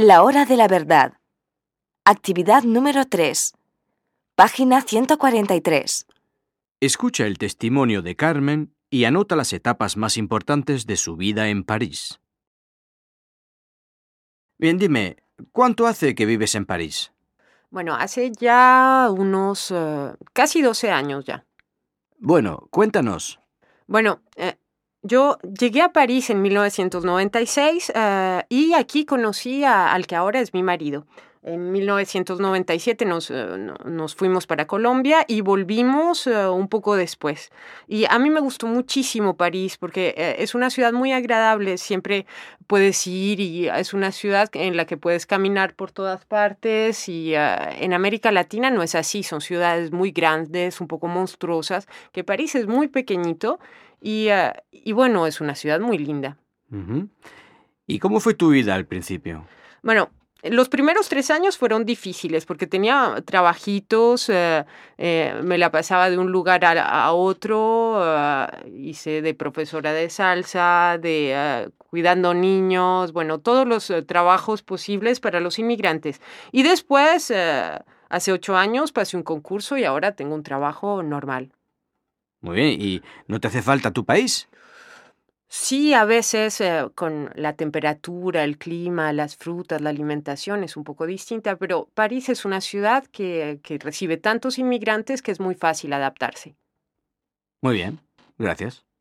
La hora de la verdad. Actividad número 3. Página 143. Escucha el testimonio de Carmen y anota las etapas más importantes de su vida en París. Bien, dime, ¿cuánto hace que vives en París? Bueno, hace ya unos casi 12 años ya. Bueno, cuéntanos. Bueno, yo llegué a París en 1996 y aquí conocí al que ahora es mi marido. En 1997 nos fuimos para Colombia y volvimos un poco después. Y a mí me gustó muchísimo París porque es una ciudad muy agradable. Siempre puedes ir y es una ciudad en la que puedes caminar por todas partes y en América Latina no es así. Son ciudades muy grandes, un poco monstruosas, que París es muy pequeñito y bueno, es una ciudad muy linda. Ujú. ¿Y cómo fue tu vida al principio? Bueno, los primeros 3 años fueron difíciles porque tenía trabajitos, me la pasaba de un lugar a otro, hice de profesora de salsa, cuidando niños, bueno, todos los trabajos posibles para los inmigrantes. Y después, hace 8 años, pasé un concurso y ahora tengo un trabajo normal. Muy bien, ¿y no te hace falta tu país? Sí, a veces con la temperatura, el clima, las frutas, la alimentación es un poco distinta, pero París es una ciudad que recibe tantos inmigrantes que es muy fácil adaptarse. Muy bien, gracias.